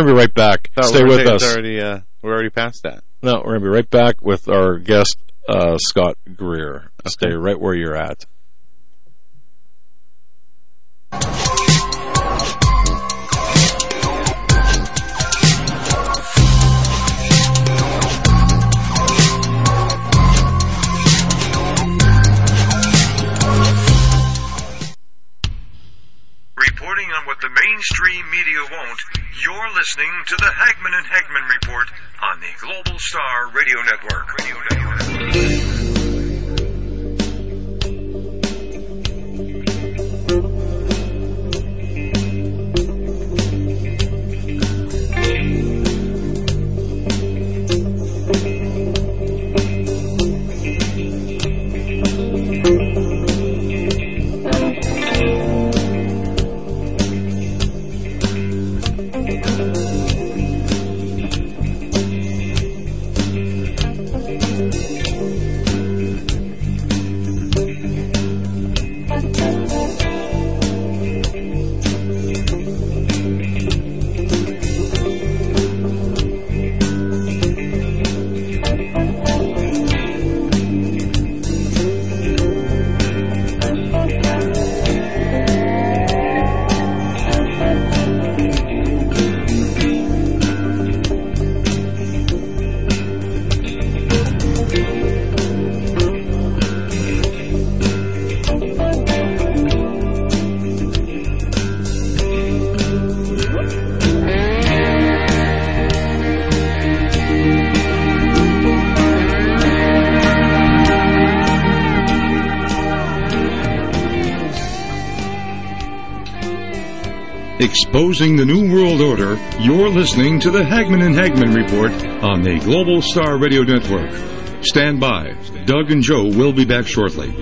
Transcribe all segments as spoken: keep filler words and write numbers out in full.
going to be right back. Stay with us. Already, uh, we're already past that. No, we're going to be right back with our guest, uh, Scott Greer. Okay. Stay right where you're at. Reporting on what the mainstream media won't, you're listening to the Hagman and Hagman Report on the Global Star Radio Network. Radio Network. Exposing the New World Order, you're listening to the Hagman and Hagman Report on the Global Star Radio Network. Stand by. Doug and Joe will be back shortly.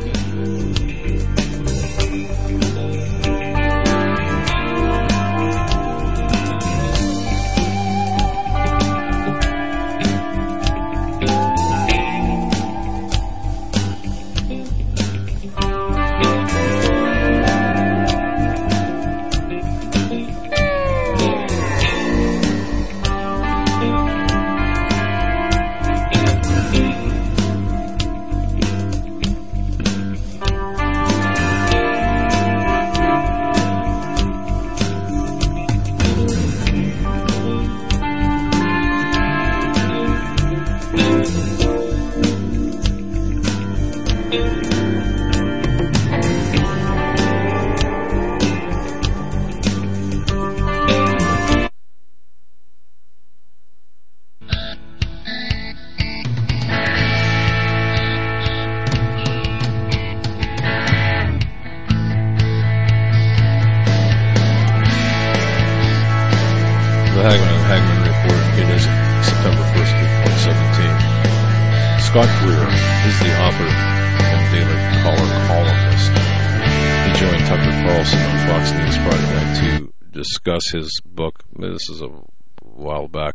Scott Greer is the author and Daily Caller columnist. He joined Tucker Carlson on Fox News Friday night to discuss his book. This is a while back.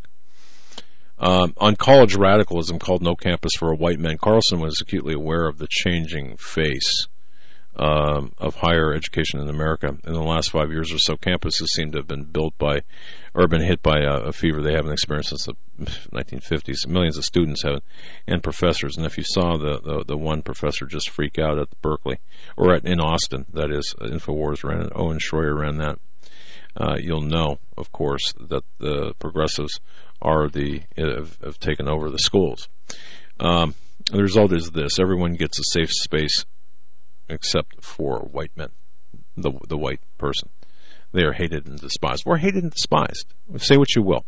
Um, on college radicalism, called No Campus for a White Man, Carlson was acutely aware of the changing face um, of higher education in America. In the last five years or so, campuses seem to have been built by, or been hit by a, a fever they haven't experienced since the nineteen fifties. Millions of students have, and professors. And if you saw the, the, the one professor just freak out at Berkeley, or at, in Austin, that is, InfoWars ran it, Owen Schroyer ran that, uh, you'll know, of course, that the progressives are the have, have taken over the schools. Um, the result is this: everyone gets a safe space except for white men, the the white person. They are hated and despised. We're hated and despised. Say what you will.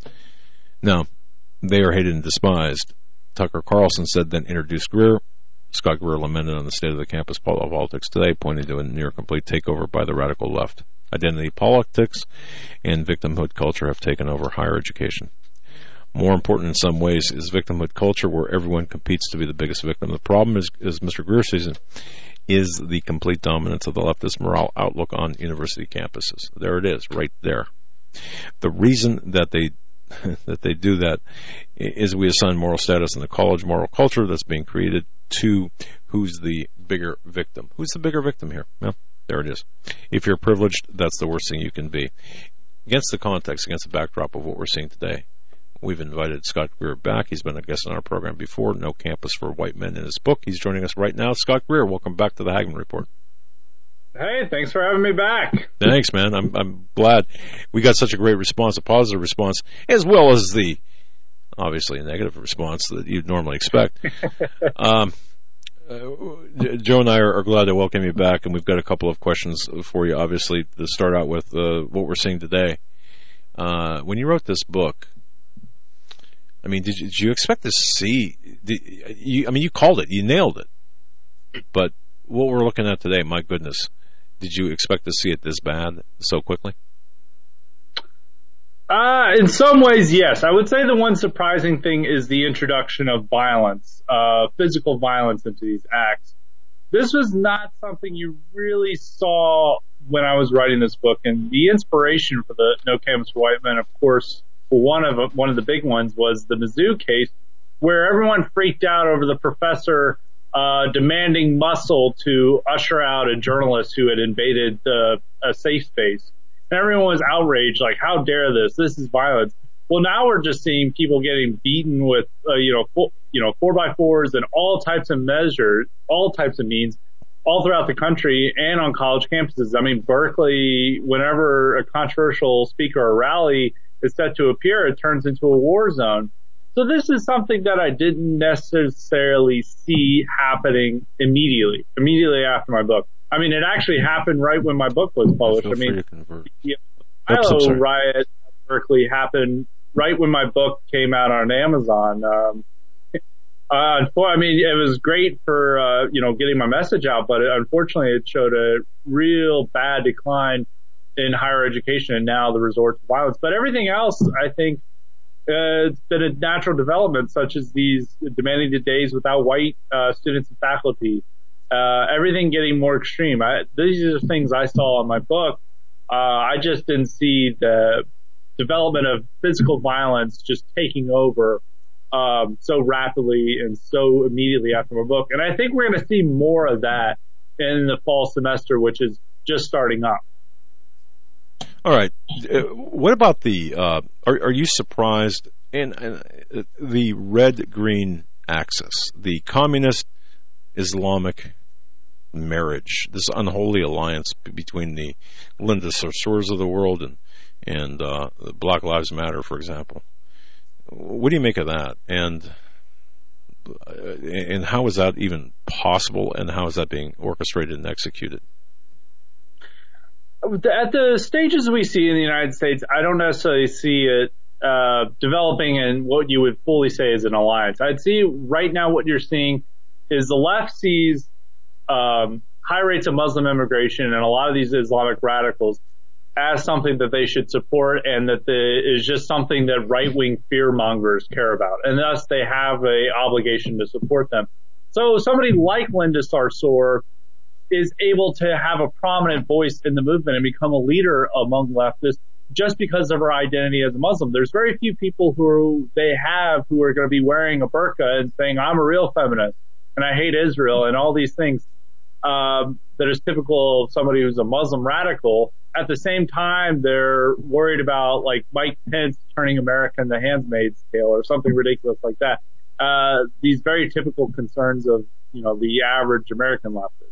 Now, they are hated and despised. Tucker Carlson said, then introduced Greer. Scott Greer lamented on the state of the campus politics today, pointing to a near-complete takeover by the radical left. Identity politics and victimhood culture have taken over higher education. More important in some ways is victimhood culture, where everyone competes to be the biggest victim. The problem is, as Mister Greer sees it, is the complete dominance of the leftist moral outlook on university campuses. There it is, right there. The reason that they that they do that is we assign moral status in the college moral culture that's being created to who's the bigger victim. Who's the bigger victim here? Well, there it is. If you're privileged, that's the worst thing you can be. against the context, against the backdrop of what we're seeing today, we've invited Scott Greer back. He's been a guest on our program before, No Campus for White Men in his book. He's joining us right now. Scott Greer, welcome back to the Hagmann Report. Hey, thanks for having me back. Thanks, man. I'm I'm glad we got such a great response, a positive response, as well as the, obviously, a negative response that you'd normally expect. um, uh, Joe and I are, are glad to welcome you back, and we've got a couple of questions for you, obviously, to start out with uh, what we're seeing today. Uh, when you wrote this book, I mean, did you, did you expect to see, did, you, I mean, you called it, you nailed it, but what we're looking at today, my goodness, did you expect to see it this bad so quickly? Uh, in some ways, yes. I would say the one surprising thing is the introduction of violence, uh, physical violence into these acts. This was not something you really saw when I was writing this book, and the inspiration for the No Campus for White Men, of course, one of one of the big ones was the Mizzou case, where everyone freaked out over the professor uh, demanding muscle to usher out a journalist who had invaded uh, a safe space. And everyone was outraged, like, how dare this? This is violence. Well, now we're just seeing people getting beaten with, uh, you know, four, you know, four by fours and all types of measures, all types of means, all throughout the country and on college campuses. I mean, Berkeley, whenever a controversial speaker or rally is set to appear, it turns into a war zone. So this is something that I didn't necessarily see happening immediately, immediately after my book. I mean, it actually happened right when my book was published. I mean, the Ohio riot at Berkeley happened right when my book came out on Amazon. Um, uh, I mean, it was great for, uh, you know, getting my message out, but it, unfortunately it showed a real bad decline in higher education and now the resort to violence. But everything else, I think, uh, it's been a natural development, such as these demanding the days without white uh, students and faculty. Uh, everything getting more extreme. I, these are the things I saw in my book. Uh, I just didn't see the development of physical violence just taking over, um, so rapidly and so immediately after my book. And I think we're going to see more of that in the fall semester, which is just starting up. All right. Uh, what about the, uh, are, are you surprised in, in the red-green axis, the communist Islamic marriage, this unholy alliance between the Linda Sarsours of the world and and uh, Black Lives Matter, for example? What do you make of that? And and how is that even possible? And how is that being orchestrated and executed? At the stages we see in the United States, I don't necessarily see it uh, developing in what you would fully say is an alliance. I'd see right now what you're seeing is the left sees um, high rates of Muslim immigration and a lot of these Islamic radicals as something that they should support, and that the, is just something that right-wing fear-mongers care about, and thus they have a obligation to support them. So somebody like Linda Sarsour is able to have a prominent voice in the movement and become a leader among leftists just because of her identity as a Muslim. There's very few people who they have who are going to be wearing a burqa and saying, I'm a real feminist and I hate Israel and all these things um, that is typical of somebody who's a Muslim radical. At the same time, they're worried about like Mike Pence turning America into Handmaid's Tale or something ridiculous like that. Uh, these very typical concerns of, you know, the average American leftist.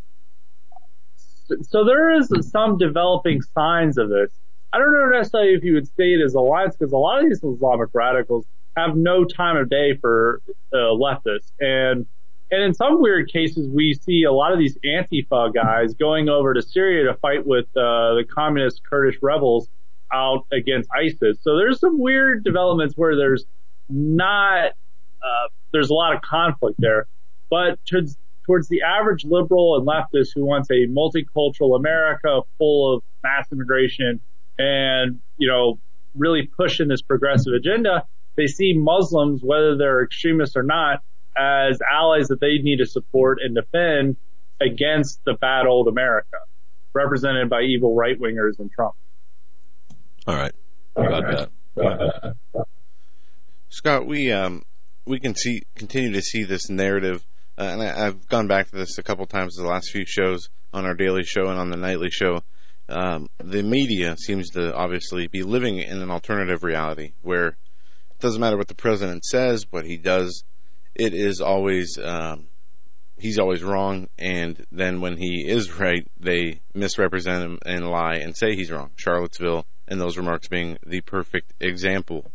So, so there is some developing signs of this. I don't know necessarily if you would say it as alliance, because a lot of these Islamic radicals have no time of day for uh, leftists. And And in some weird cases, we see a lot of these Antifa guys going over to Syria to fight with uh, the communist Kurdish rebels out against ISIS. So there's some weird developments where there's not, uh, there's a lot of conflict there. But towards, towards the average liberal and leftist who wants a multicultural America full of mass immigration and, you know, really pushing this progressive agenda, they see Muslims, whether they're extremists or not, as allies that they need to support and defend against the bad old America, represented by evil right-wingers and Trump. All right. Got that. Scott, we um, we can see continue to see this narrative, uh, and I, I've gone back to this a couple times in the last few shows on our daily show and on the nightly show. um, the media seems to obviously be living in an alternative reality where it doesn't matter what the president says, what he does, it is always, um, he's always wrong, and then when he is right, they misrepresent him and lie and say he's wrong. Charlottesville, and those remarks being the perfect example.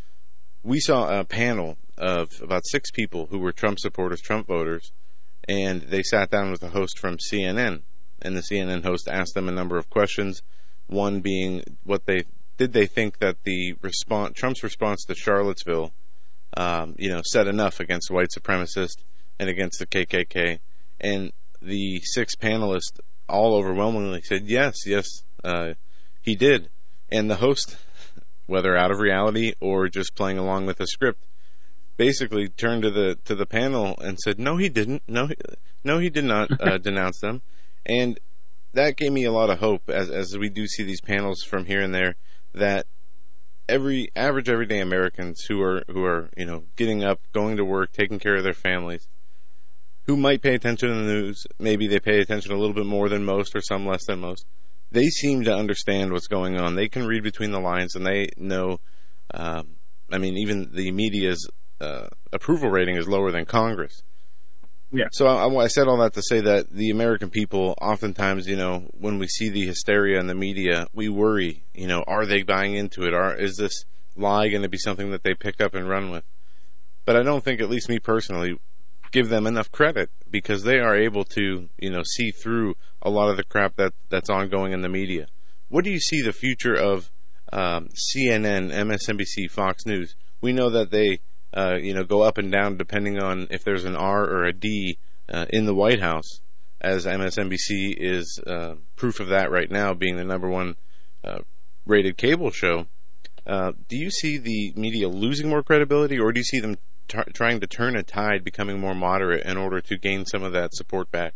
We saw a panel of about six people who were Trump supporters, Trump voters, and they sat down with a host from C N N, and the C N N host asked them a number of questions, one being what they did they think that the response, Trump's response to Charlottesville, um, you know, said enough against white supremacists and against the K K K, and the six panelists all overwhelmingly said yes, yes, uh, he did, and the host, whether out of reality or just playing along with the script, basically turned to the to the panel and said, "No, he didn't. No, he, no, he did not uh, denounce them." And that gave me a lot of hope as as we do see these panels from here and there, that every average everyday Americans who are who are you know getting up, going to work, taking care of their families, who might pay attention to the news, maybe they pay attention a little bit more than most, or some less than most. They seem to understand what's going on. They can read between the lines, and they know. Um, I mean, even the media's uh, approval rating is lower than Congress. Yeah. So I, I said all that to say that the American people, oftentimes, you know, when we see the hysteria in the media, we worry. You know, are they buying into it? Are is this lie going to be something that they pick up and run with? But I don't think, at least me personally, give them enough credit, because they are able to, you know, see through a lot of the crap that that's ongoing in the media. What do you see the future of um, C N N, M S N B C, Fox News? We know that they, uh, you know, go up and down depending on if there's an R or a D uh, in the White House, as M S N B C is uh, proof of that right now, being the number one uh, rated cable show. Uh, do you see the media losing more credibility, or do you see them t- trying to turn a tide, becoming more moderate in order to gain some of that support back?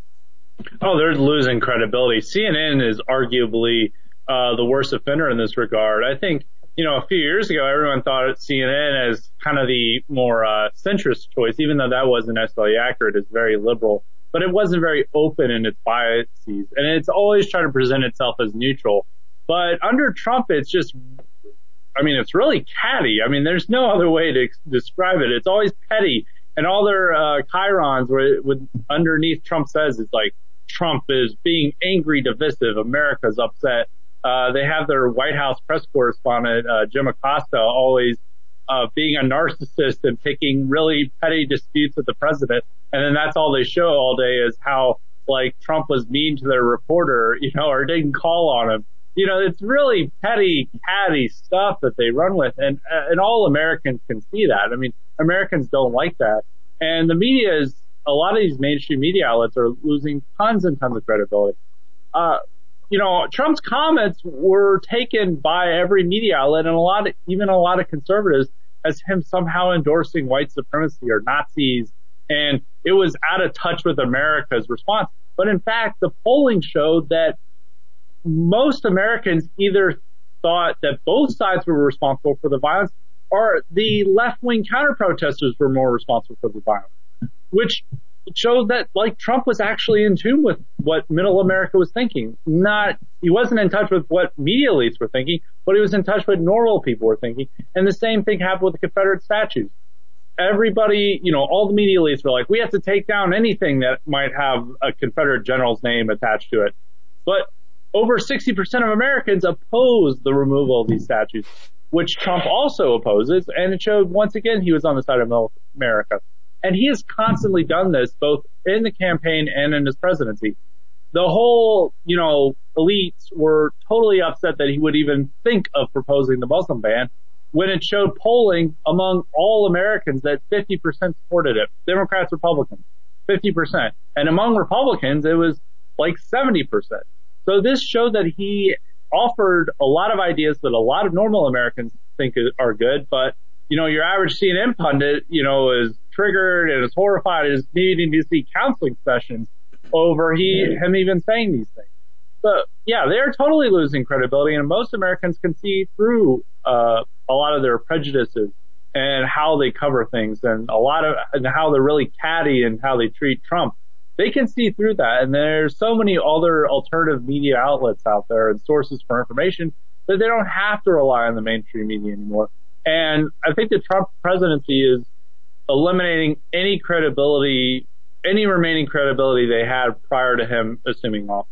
Oh, they're losing credibility. C N N is arguably uh, the worst offender in this regard. I think, you know, a few years ago, everyone thought of C N N as kind of the more uh, centrist choice, even though that wasn't necessarily accurate. It's very liberal, but it wasn't very open in its biases, and it's always trying to present itself as neutral. But under Trump, it's just, I mean, it's really catty. I mean, there's no other way to ex- describe it. It's always petty, and all their uh, chyrons, where with underneath Trump says, it's like, Trump is being angry, divisive. America's upset. Uh, they have their White House press correspondent, uh, Jim Acosta, always uh, being a narcissist and picking really petty disputes with the president. And then that's all they show all day is how, like, Trump was mean to their reporter, you know, or didn't call on him. You know, it's really petty, catty stuff that they run with. And, uh, and all Americans can see that. I mean, Americans don't like that. And the media is, a lot of these mainstream media outlets are losing tons and tons of credibility. Uh, you know, Trump's comments were taken by every media outlet, and a lot of, even a lot of conservatives, as him somehow endorsing white supremacy or Nazis, and it was out of touch with America's response. But in fact, the polling showed that most Americans either thought that both sides were responsible for the violence, or the left-wing counter-protesters were more responsible for the violence, which showed that, like, Trump was actually in tune with what middle America was thinking. Not, he wasn't in touch with what media elites were thinking, but he was in touch with what normal people were thinking. And the same thing happened with the Confederate statues. Everybody, you know, all the media elites were like, we have to take down anything that might have a Confederate general's name attached to it. But over sixty percent of Americans oppose the removal of these statues, which Trump also opposes. And it showed, once again, he was on the side of middle America. And he has constantly done this, both in the campaign and in his presidency. The whole, you know, elites were totally upset that he would even think of proposing the Muslim ban, when it showed polling among all Americans that fifty percent supported it. Democrats, Republicans, fifty percent. And among Republicans, it was like seventy percent. So this showed that he offered a lot of ideas that a lot of normal Americans think are good, but, you know, your average C N N pundit, you know, is triggered and is horrified and is needing to see counseling sessions over he him even saying these things. So, yeah, they're totally losing credibility, and most Americans can see through uh, a lot of their prejudices and how they cover things, and a lot of and how they're really catty and how they treat Trump. they can see through that. And there's so many other alternative media outlets out there and sources for information that they don't have to rely on the mainstream media anymore. And I think the Trump presidency is eliminating any credibility, any remaining credibility they had prior to him assuming office.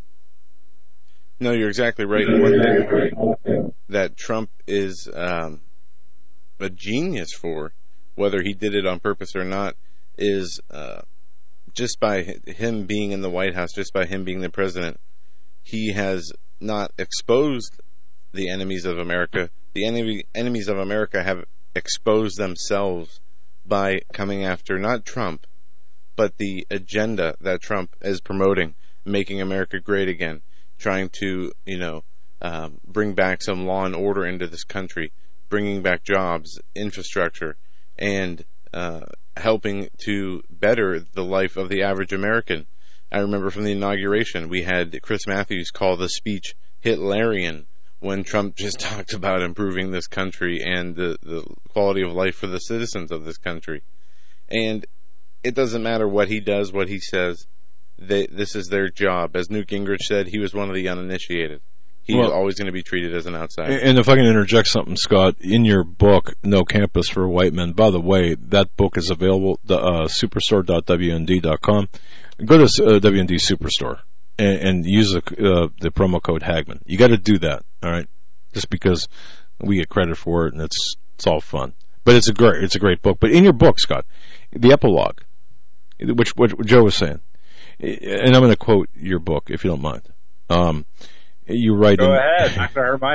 No, you're exactly right. One thing that Trump is um, a genius for, whether he did it on purpose or not, is uh, just by him being in the White House, just by him being the president, he has not exposed the enemies of America. The enemy, enemies of America have exposed themselves by coming after not Trump, but the agenda that Trump is promoting, making America great again, trying to, you know, um, bring back some law and order into this country, bringing back jobs, infrastructure, and uh, helping to better the life of the average American. I remember from the inauguration, we had Chris Matthews call the speech Hitlerian when Trump just talked about improving this country and the, the quality of life for the citizens of this country. And it doesn't matter what he does, what he says. They, this is their job. As Newt Gingrich said, he was one of the uninitiated. He's well, always going to be treated as an outsider. And if I can interject something, Scott, in your book, No Campus for White Men, by the way, that book is available at uh, superstore dot w n d dot com. Go to uh, W N D Superstore and, and use the, uh, the promo code Hagman. You got to do that, all right? Just because we get credit for it, and it's it's all fun. But it's a great it's a great book. But in your book, Scott, the epilogue, which what Joe was saying, and I'm going to quote your book if you don't mind. Um, you write. Go in, ahead. Not going to hurt my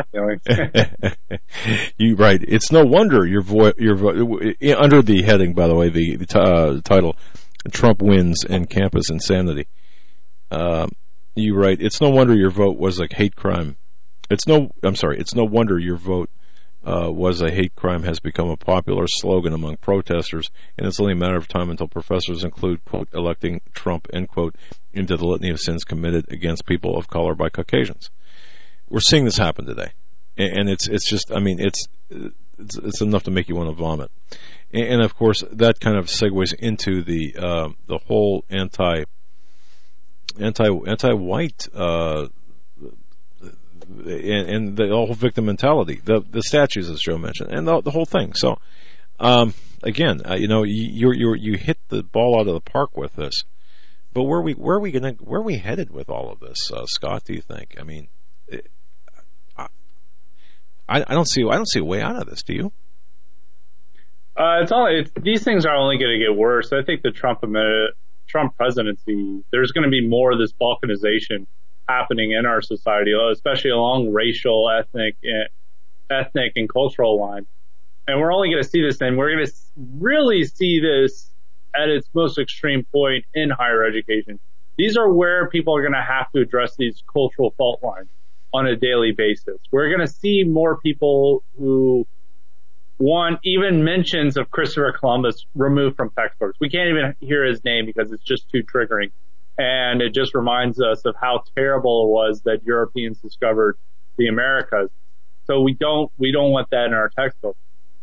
feelings. You write. It's no wonder your vo- your vo- under the heading, by the way, the, the, t- uh, the title, Trump wins and campus insanity. Uh, you write. It's no wonder your vote was a hate crime. It's no. I'm sorry. It's no wonder your vote uh, was a hate crime has become a popular slogan among protesters, and it's only a matter of time until professors include, quote, electing Trump, end quote, into the litany of sins committed against people of color by Caucasians. We're seeing this happen today, and it's it's just, I mean, it's it's, it's enough to make you want to vomit. And, and of course, that kind of segues into the uh, the whole anti anti anti white. Uh, And, and the whole victim mentality, the the statues, as Joe mentioned, and the, the whole thing. So, um, again, uh, you know, you you you hit the ball out of the park with this. But where are we where are we gonna where are we headed with all of this, uh, Scott? Do you think? I mean, it, I, I don't see I don't see a way out of this. Do you? Uh, it's all it's, these things are only going to get worse. I think the Trump Trump presidency, there's going to be more of this balkanization happening in our society, especially along racial, ethnic, ethnic and cultural lines. And we're only going to see this, and we're going to really see this at its most extreme point in higher education. These are where people are going to have to address these cultural fault lines on a daily basis. We're going to see more people who want even mentions of Christopher Columbus removed from textbooks. We can't even hear his name because it's just too triggering. And it just reminds us of how terrible it was that Europeans discovered the Americas. So we don't, we don't want that in our textbooks.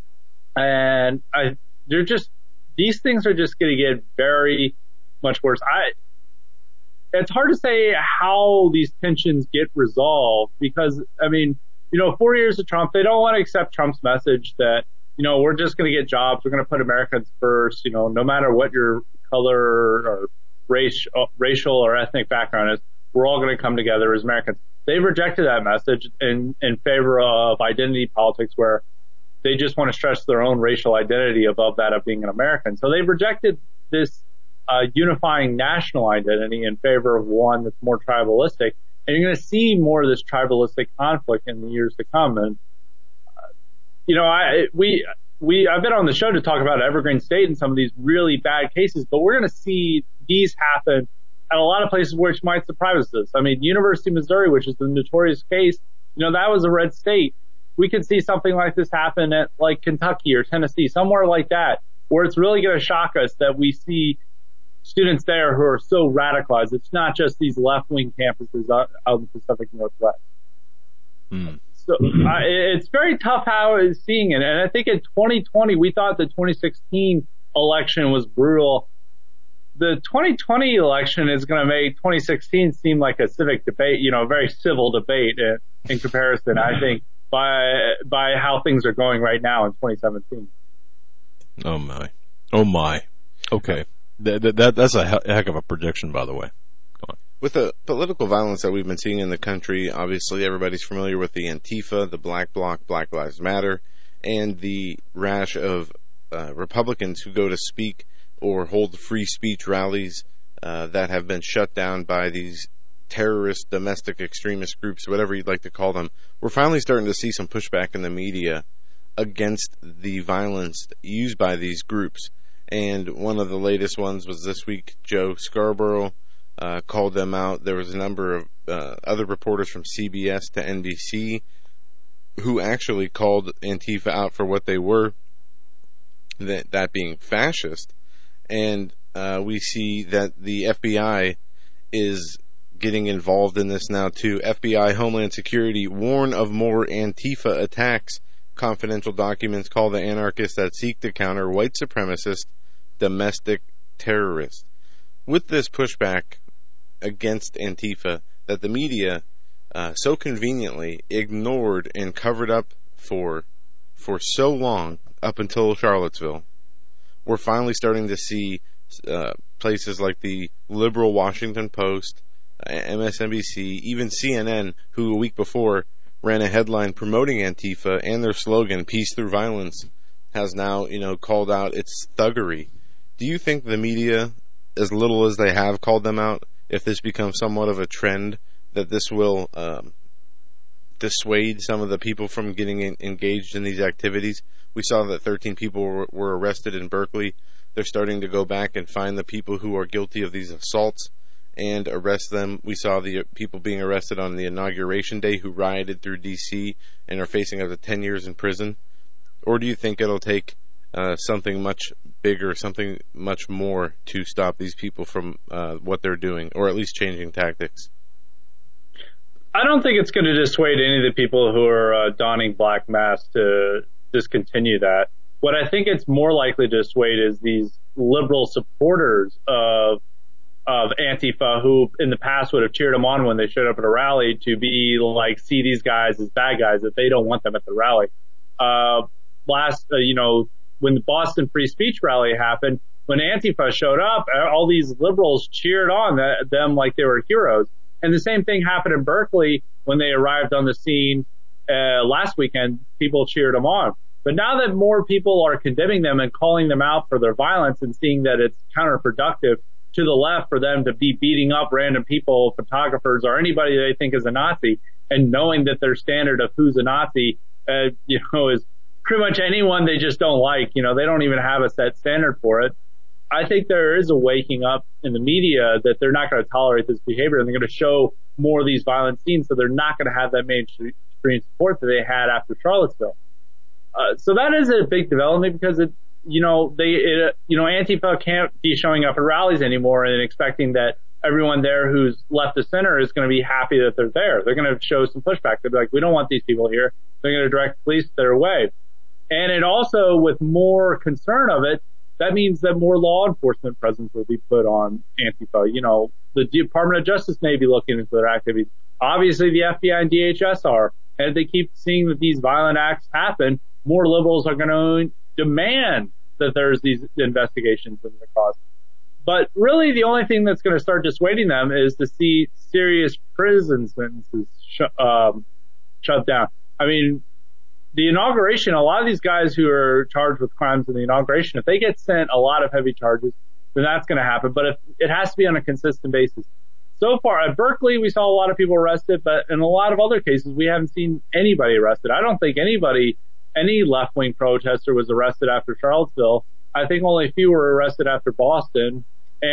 And I, they're just, these things are just going to get very much worse. I, it's hard to say how these tensions get resolved because, I mean, you know, four years of Trump, they don't want to accept Trump's message that, you know, we're just going to get jobs. We're going to put Americans first, you know, no matter what your color or race, racial or ethnic background is, we're all going to come together as Americans. They've rejected that message in, in favor of identity politics where they just want to stress their own racial identity above that of being an American. So they've rejected this uh, unifying national identity in favor of one that's more tribalistic. And you're going to see more of this tribalistic conflict in the years to come. And, uh, you know, I, we, we, I've been on the show to talk about Evergreen State and some of these really bad cases, but we're going to see these happen at a lot of places which might surprise us. I mean, University of Missouri, which is the notorious case, you know, that was a red state. We could see something like this happen at like Kentucky or Tennessee, somewhere like that, where it's really going to shock us that we see students there who are so radicalized. It's not just these left-wing campuses out in the Pacific Northwest. Mm. So uh, it's very tough how it's seeing it. And I think in twenty twenty, we thought the twenty sixteen election was brutal. the twenty twenty election is going to make twenty sixteen seem like a civic debate, you know, a very civil debate in, in comparison, I think, by by how things are going right now in twenty seventeen. Oh, my. Oh, my. Okay. That, that, that's a heck of a prediction, by the way. Go on. With the political violence that we've been seeing in the country, obviously everybody's familiar with the Antifa, the Black Bloc, Black Lives Matter, and the rash of uh, Republicans who go to speak or hold free speech rallies uh, that have been shut down by these terrorist, domestic extremist groups, whatever you'd like to call them. We're finally starting to see some pushback in the media against the violence used by these groups. And one of the latest ones was this week. Joe Scarborough uh, called them out. There was a number of uh, other reporters from C B S to N B C who actually called Antifa out for what they were, that, that being fascist. And uh, we see that the F B I is getting involved in this now too. F B I Homeland Security warn of more Antifa attacks. Confidential documents call the anarchists that seek to counter white supremacist domestic terrorists. With this pushback against Antifa that the media uh, so conveniently ignored and covered up for for so long up until Charlottesville, we're finally starting to see uh, places like the liberal Washington Post, M S N B C, even C N N, who a week before ran a headline promoting Antifa and their slogan, Peace Through Violence, has now, you know, called out its thuggery. Do you think the media, as little as they have called them out, if this becomes somewhat of a trend, that this will um, dissuade some of the people from getting in, engaged in these activities? We saw that thirteen people were, were arrested in Berkeley. They're starting to go back and find the people who are guilty of these assaults and arrest them. We saw the people being arrested on the inauguration day who rioted through D C and are facing up to ten years in prison. Or do you think it'll take uh, something much bigger, something much more to stop these people from uh, what they're doing, or at least changing tactics? I don't think it's going to dissuade any of the people who are uh, donning black masks to discontinue that. What I think it's more likely to dissuade is these liberal supporters of of Antifa who in the past would have cheered them on when they showed up at a rally to be like, see these guys as bad guys, that they don't want them at the rally. Uh, last, uh, you know, when the Boston Free Speech rally happened, when Antifa showed up, all these liberals cheered on the, them like they were heroes. And the same thing happened in Berkeley when they arrived on the scene uh, last weekend. People cheered them on. But now that more people are condemning them and calling them out for their violence and seeing that it's counterproductive to the left for them to be beating up random people, photographers, or anybody they think is a Nazi, and knowing that their standard of who's a Nazi, uh, you know, is pretty much anyone they just don't like. You know, they don't even have a set standard for it. I think there is a waking up in the media that they're not going to tolerate this behavior, and they're going to show more of these violent scenes, so they're not going to have that mainstream support that they had after Charlottesville. Uh, so that is a big development because it, you know, they, it, you know, Antifa can't be showing up at rallies anymore and expecting that everyone there who's left of center is going to be happy that they're there. They're going to show some pushback. They'll be like, we don't want these people here. They're going to direct police their way. And it also, with more concern of it, that means that more law enforcement presence will be put on Antifa. You know, the Department of Justice may be looking into their activities. Obviously, the F B I and D H S are. And if they keep seeing that these violent acts happen, more liberals are going to demand that there's these investigations into the cause. But really, the only thing that's going to start dissuading them is to see serious prison sentences sh- um, shoved down. I mean, the inauguration, a lot of these guys who are charged with crimes in the inauguration, if they get sent a lot of heavy charges, then that's going to happen. But if, it has to be on a consistent basis. So far, at Berkeley, we saw a lot of people arrested, but in a lot of other cases, we haven't seen anybody arrested. I don't think anybody, any left-wing protester was arrested after Charlottesville. I think only a few were arrested after Boston.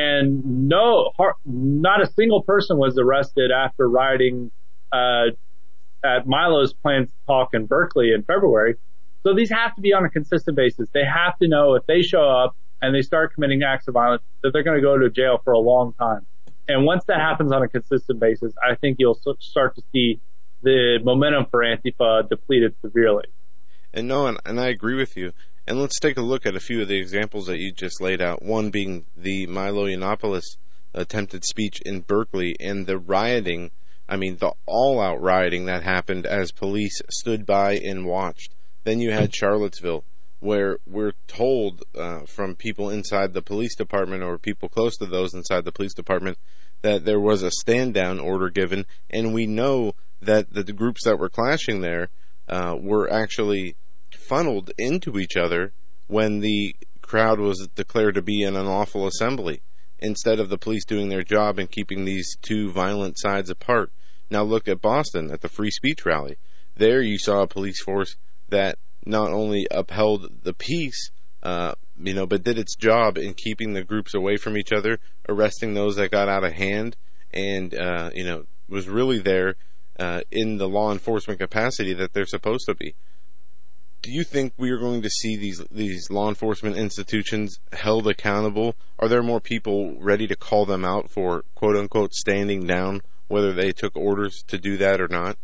And no, not a single person was arrested after rioting uh, at Milo's Planned Talk in Berkeley in February. So these have to be on a consistent basis. They have to know if they show up and they start committing acts of violence that they're going to go to jail for a long time. And once that happens on a consistent basis, I think you'll start to see the momentum for Antifa depleted severely. And no, and, and I agree with you. And let's take a look at a few of the examples that you just laid out. One being the Milo Yiannopoulos attempted speech in Berkeley and the rioting, I mean, the all-out rioting that happened as police stood by and watched. Then you had Charlottesville, where we're told uh, from people inside the police department or people close to those inside the police department that there was a stand-down order given, and we know that the, the groups that were clashing there uh, were actually funneled into each other when the crowd was declared to be an unlawful assembly, instead of the police doing their job and keeping these two violent sides apart. Now look at Boston at the free speech rally. There you saw a police force that not only upheld the peace, uh, you know, but did its job in keeping the groups away from each other, arresting those that got out of hand, and, uh, you know, was really there uh, in the law enforcement capacity that they're supposed to be. Do you think we are going to see these these law enforcement institutions held accountable? Are there more people ready to call them out for quote-unquote standing down, whether they took orders to do that or not?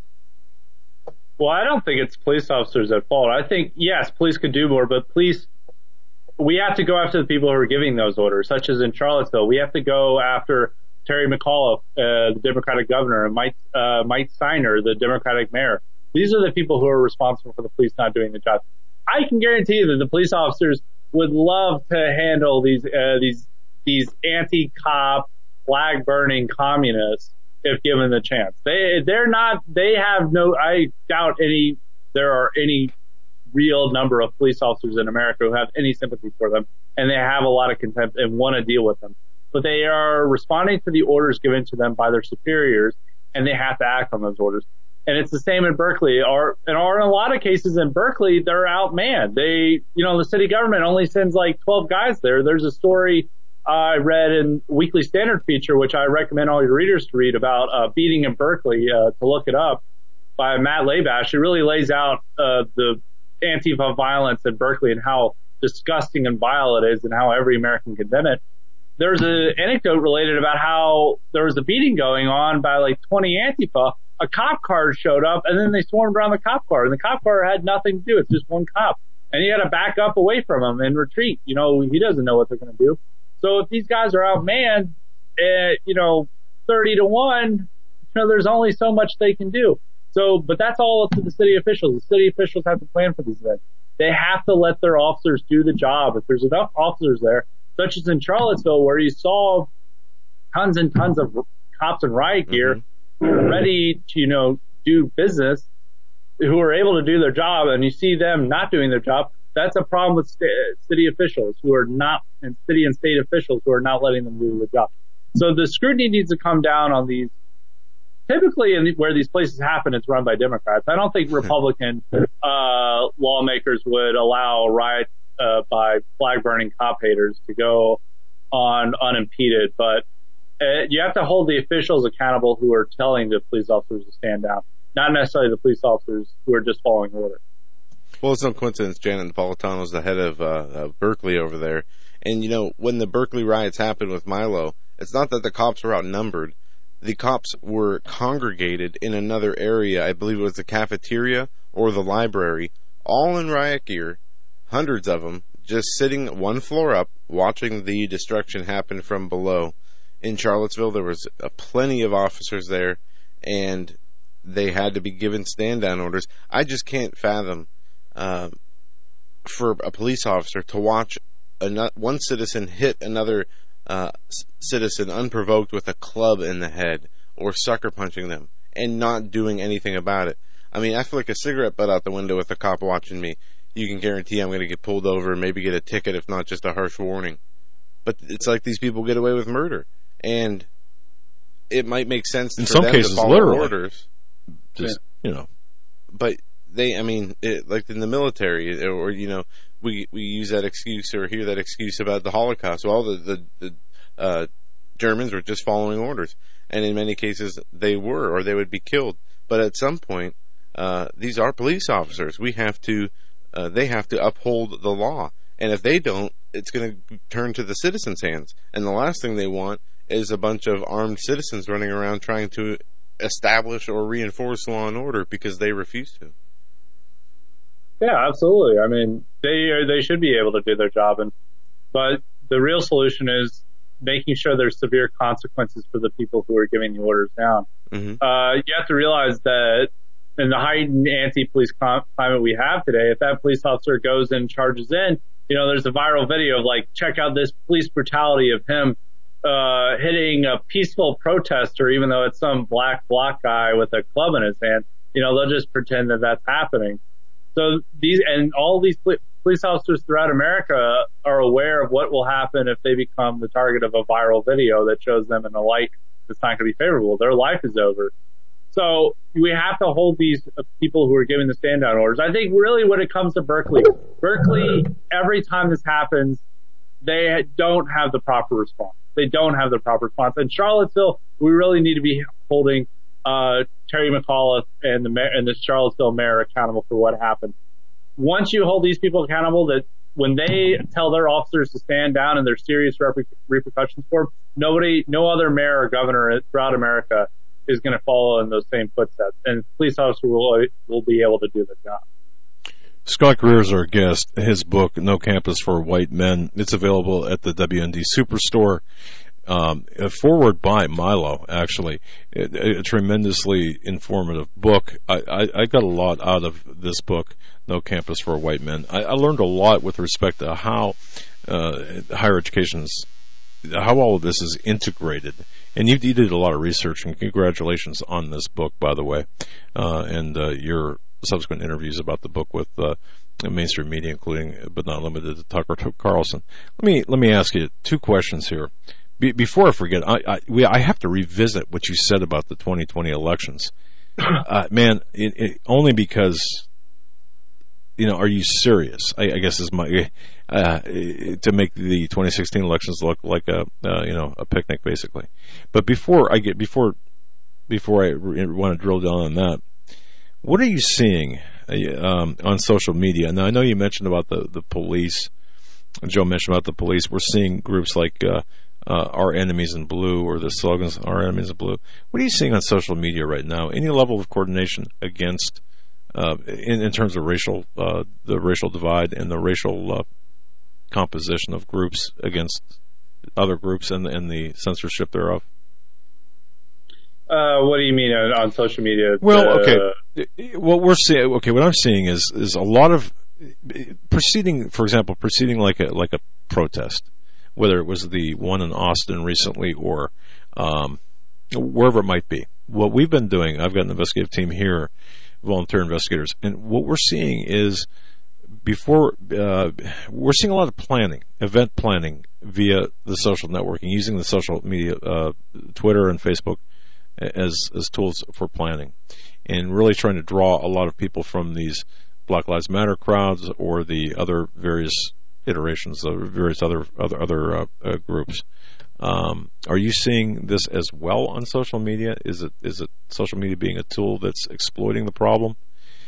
Well, I don't think it's police officers at fault. I think, yes, police could do more, but police, we have to go after the people who are giving those orders, such as in Charlottesville. We have to go after Terry McAuliffe, uh, the Democratic governor, and Mike, uh, Mike Steiner, the Democratic mayor. These are the people who are responsible for the police not doing the job. I can guarantee you that the police officers would love to handle these uh, these these anti-cop, flag-burning communists if given the chance. They they're not. They have no. I doubt any. There are any real number of police officers in America who have any sympathy for them, and they have a lot of contempt and want to deal with them. But they are responding to the orders given to them by their superiors, and they have to act on those orders. And it's the same in Berkeley, or, and or in a lot of cases in Berkeley, they're outmanned. They, you know, the city government only sends like twelve guys there. There's a story uh, I read in Weekly Standard feature, which I recommend all your readers to read, about uh, beating in Berkeley, uh, to look it up, by Matt Labash. It really lays out uh, the Antifa violence in Berkeley and how disgusting and vile it is and how every American condemn it. There's an anecdote related about how there was a beating going on by like twenty Antifa. A cop car showed up, and then they swarmed around the cop car, and the cop car had nothing to do. It's just one cop, and you got to back up away from him and retreat. You know, he doesn't know what they're going to do. So if these guys are outmanned, uh, you know, thirty to one, you know, there's only so much they can do. So, but that's all up to the city officials. The city officials have to plan for these events. They have to let their officers do the job. If there's enough officers there, such as in Charlottesville, where you saw tons and tons of cops in riot gear, mm-hmm. ready to, you know, do business, who are able to do their job, and you see them not doing their job, that's a problem with st- city officials who are not, and city and state officials who are not letting them do the job. So the scrutiny needs to come down on these. Typically, in the, where these places happen, it's run by Democrats. I don't think Republican uh lawmakers would allow riots uh, by flag-burning cop haters to go on unimpeded, but uh, you have to hold the officials accountable who are telling the police officers to stand down, not necessarily the police officers who are just following orders. Well, it's no coincidence Janet Napolitano is the head of, uh, of Berkeley over there. And, you know, when the Berkeley riots happened with Milo, it's not that the cops were outnumbered. The cops were congregated in another area. I believe it was the cafeteria or the library, all in riot gear, hundreds of them, just sitting one floor up, watching the destruction happen from below. In Charlottesville, there was uh, plenty of officers there, and they had to be given stand-down orders. I just can't fathom uh, for a police officer to watch a, one citizen hit another uh, citizen unprovoked with a club in the head or sucker punching them and not doing anything about it. I mean, I flick a cigarette butt out the window with a cop watching me. You can guarantee I'm going to get pulled over and maybe get a ticket, if not just a harsh warning. But it's like these people get away with murder. And it might make sense in for some them cases, to follow literally. orders. Just, you know. But they, I mean, it, like in the military, or, you know, we we use that excuse or hear that excuse about the Holocaust. Well, the, the, the uh, Germans were just following orders. And in many cases, they were, or they would be killed. But at some point, uh, these are police officers. We have to, uh, they have to uphold the law. And if they don't, it's going to turn to the citizens' hands. And the last thing they want is a bunch of armed citizens running around trying to establish or reinforce law and order because they refuse to. Yeah, absolutely. I mean, they are, they should be able to do their job. And but the real solution is making sure there's severe consequences for the people who are giving the orders down. Mm-hmm. Uh, you have to realize that in the heightened anti-police climate we have today, if that police officer goes and charges in, you know, there's a viral video of like, check out this police brutality of him uh hitting a peaceful protester, even though it's some black bloc guy with a club in his hand. You know, they'll just pretend that that's happening. So these and all these police officers throughout America are aware of what will happen if they become the target of a viral video that shows them in a light that's not going to be favorable. Their life is over. So we have to hold these people who are giving the stand down orders. I think really when it comes to Berkeley, Berkeley, every time this happens, they don't have the proper response. They don't have the proper response. In Charlottesville, we really need to be holding uh Terry McAuliffe and the mayor, and the Charlottesville mayor accountable for what happened. Once you hold these people accountable, that when they tell their officers to stand down and there's serious reper- repercussions for them, nobody, no other mayor or governor throughout America is going to follow in those same footsteps, and police officers will will be able to do the job. Scott Greer is our guest. His book, No Campus for White Men, it's available at the W N D Superstore. Um, a forward by Milo, actually. A, a tremendously informative book. I, I, I got a lot out of this book, No Campus for White Men. I, I learned a lot with respect to how uh, higher education's, how all of this is integrated. And you, you did a lot of research, and congratulations on this book, by the way, uh, and uh, your subsequent interviews about the book with uh, mainstream media, including but not limited to Tucker Carlson. Let me let me ask you two questions here. Be, before I forget, I I, we, I have to revisit what you said about the twenty twenty elections. Uh, man, it, it, only because, you know, are you serious? I, I guess is my uh, to make the twenty sixteen elections look like a uh, you know a picnic, basically. But before I get before before I re- want to drill down on that, what are you seeing um, on social media? Now, I know you mentioned about the the police. Joe mentioned about the police. We're seeing groups like uh, uh, Our Enemies in Blue, or the slogans Our Enemies in Blue. What are you seeing on social media right now? Any level of coordination against Uh, in, in terms of racial, uh, the racial divide and the racial uh, composition of groups against other groups and, and the censorship thereof? Uh, what do you mean on, on social media? Well, uh, okay. What we're seeing, okay, what I'm seeing is is a lot of proceeding. For example, proceeding like a like a protest, whether it was the one in Austin recently or um, wherever it might be. What we've been doing, I've got an investigative team here, volunteer investigators, and what we're seeing is before uh, we're seeing a lot of planning, event planning via the social networking, using the social media, uh, Twitter and Facebook as as tools for planning, and really trying to draw a lot of people from these Black Lives Matter crowds or the other various iterations of various other other other uh, uh, groups. Um, are you seeing this as well on social media? Is it is it social media being a tool that's exploiting the problem?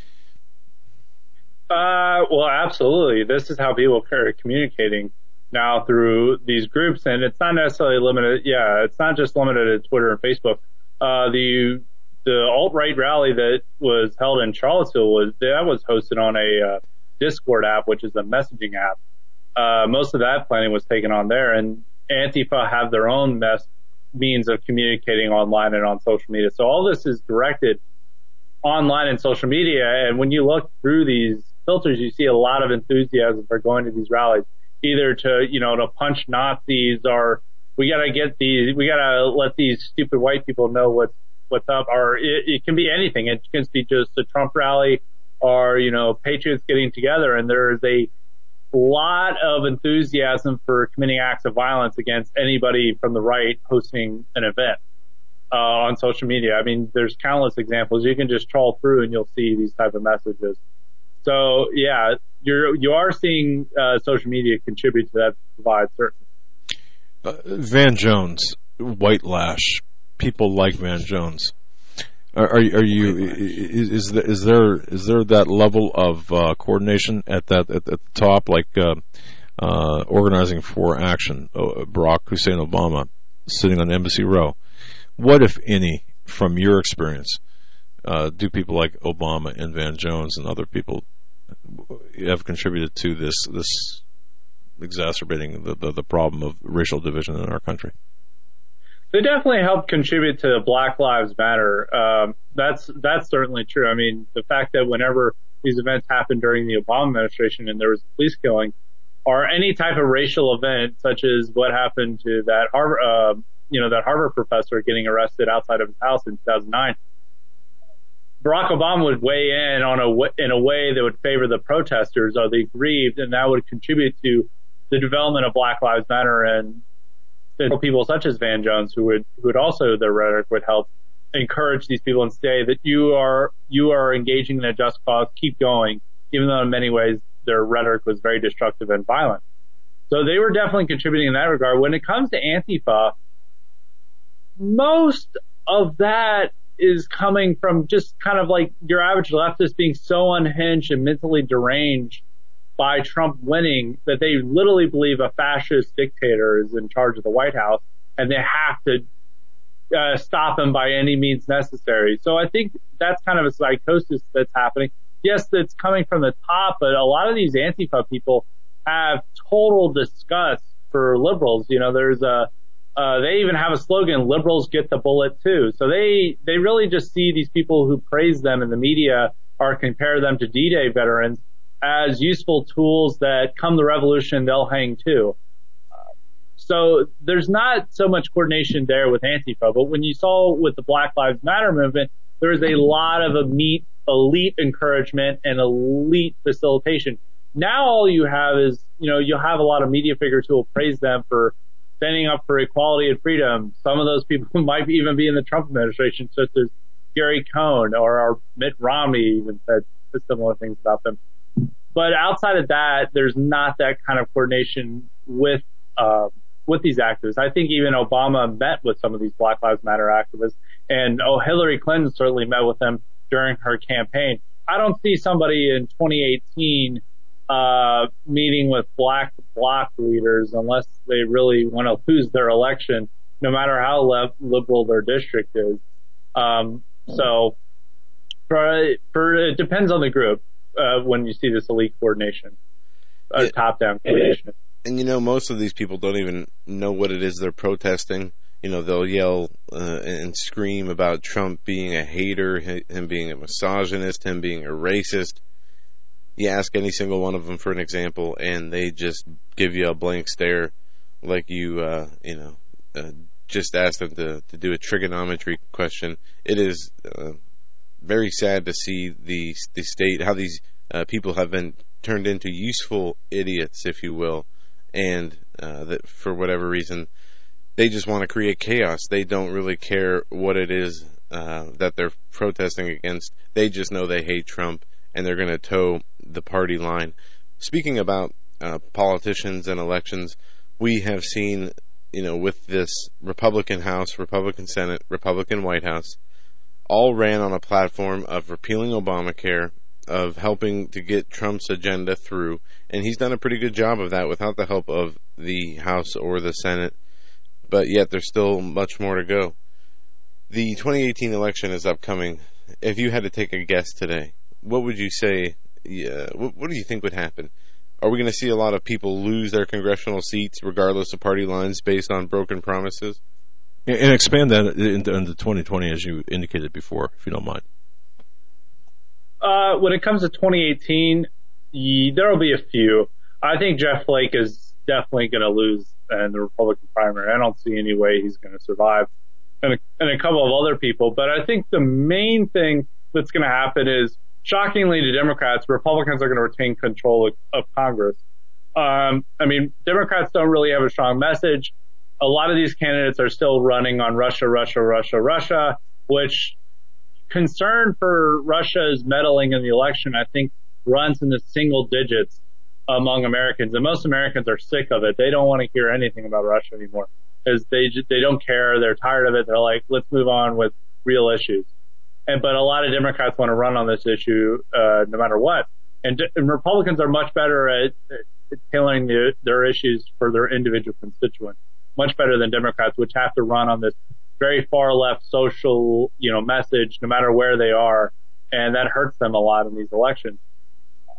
Uh, well, absolutely. This is how people are communicating now through these groups, and it's not necessarily limited. Yeah, it's not just limited to Twitter and Facebook. Uh, the the alt-right rally that was held in Charlottesville was that was hosted on a uh, Discord app, which is a messaging app. Uh, most of that planning was taken on there, and Antifa have their own mess, means of communicating online and on social media. So all this is directed online and social media. And when you look through these filters, you see a lot of enthusiasm for going to these rallies, either to, you know, to punch Nazis, or we got to get these, we got to let these stupid white people know what's, what's up, or it, it can be anything. It can be just a Trump rally, or, you know, patriots getting together, and there's a lot of enthusiasm for committing acts of violence against anybody from the right hosting an event uh, on social media. I mean, there's countless examples. You can just trawl through and you'll see these type of messages. So yeah, you're you are seeing uh, social media contribute to that divide, certainly. Uh, Van Jones, White Lash, people like Van Jones. Are, are, are you? Is, is there is there is there that level of uh, coordination at that at, at the top, like uh, uh, organizing for action? Uh, Barack Hussein Obama sitting on Embassy Row. What, if any, from your experience, uh, do people like Obama and Van Jones and other people have contributed to this this exacerbating the, the, the problem of racial division in our country? They definitely helped contribute to Black Lives Matter. Um, that's that's certainly true. I mean, the fact that whenever these events happened during the Obama administration and there was police killing, or any type of racial event, such as what happened to that Harvard, uh, you know, that Harvard professor getting arrested outside of his house in two thousand nine, Barack Obama would weigh in on a in a way that would favor the protesters or the aggrieved, and that would contribute to the development of Black Lives Matter. And people such as Van Jones, who would who would also, their rhetoric would help encourage these people and say that you are you are engaging in a just cause, keep going, even though in many ways their rhetoric was very destructive and violent. So they were definitely contributing in that regard. When it comes to Antifa, most of that is coming from just kind of like your average leftist being so unhinged and mentally deranged by Trump winning that they literally believe a fascist dictator is in charge of the White House and they have to uh, stop him by any means necessary. So I think that's kind of a psychosis that's happening. Yes, that's coming from the top, but a lot of these Antifa people have total disgust for liberals. You know, there's a, uh, they even have a slogan, liberals get the bullet too. So they, they really just see these people who praise them in the media or compare them to D-Day veterans as useful tools that come the revolution, they'll hang too. Uh, so there's not so much coordination there with Antifa, but when you saw with the Black Lives Matter movement, there is a lot of elite, elite encouragement and elite facilitation. Now all you have is, you know, you'll have a lot of media figures who will praise them for standing up for equality and freedom. Some of those people might even be in the Trump administration, such as Gary Cohn or our Mitt Romney even said similar things about them. But outside of that, there's not that kind of coordination with uh, with these activists. I think even Obama met with some of these Black Lives Matter activists, and oh, Hillary Clinton certainly met with them during her campaign. I don't see somebody in twenty eighteen uh, meeting with Black Bloc leaders unless they really want to lose their election, no matter how left, liberal their district is. Um, so for, for it depends on the group. Uh, when you see this elite coordination, uh, yeah. top-down coordination. And, you know, most of these people don't even know what it is they're protesting. You know, they'll yell uh, and scream about Trump being a hater, him being a misogynist, him being a racist. You ask any single one of them for an example, and they just give you a blank stare like you, uh, you know, uh, just asked them to, to do a trigonometry question. It is... Uh, very sad to see the the state, how these uh, people have been turned into useful idiots, if you will, and uh, that for whatever reason they just want to create chaos. They don't really care what it is uh, that they're protesting against. They just know they hate Trump and they're going to toe the party line. Speaking about uh, politicians and elections, we have seen, you know, with this Republican House, Republican Senate, Republican White House, all ran on a platform of repealing Obamacare, of helping to get Trump's agenda through, and he's done a pretty good job of that without the help of the House or the Senate, but yet there's still much more to go. The twenty eighteen election is upcoming. If you had to take a guess today, what would you say, uh, what, what do you think would happen? Are we going to see a lot of people lose their congressional seats regardless of party lines based on broken promises? And expand that into, into twenty twenty, as you indicated before, if you don't mind. Uh, when it comes to twenty eighteen, there will be a few. I think Jeff Flake is definitely going to lose in the Republican primary. I don't see any way he's going to survive, and a, and a couple of other people. But I think the main thing that's going to happen is, shockingly to Democrats, Republicans are going to retain control of, of Congress. Um, I mean, Democrats don't really have a strong message. A lot of these candidates are still running on Russia, Russia, Russia, Russia, which concern for Russia's meddling in the election, I think, runs in the single digits among Americans. And most Americans are sick of it. They don't want to hear anything about Russia anymore because they they don't care. They're tired of it. They're like, let's move on with real issues. And but a lot of Democrats want to run on this issue uh, no matter what. And, and Republicans are much better at, at tailoring the, their issues for their individual constituents. Much better than Democrats, which have to run on this very far left social, you know, message, no matter where they are, and that hurts them a lot in these elections.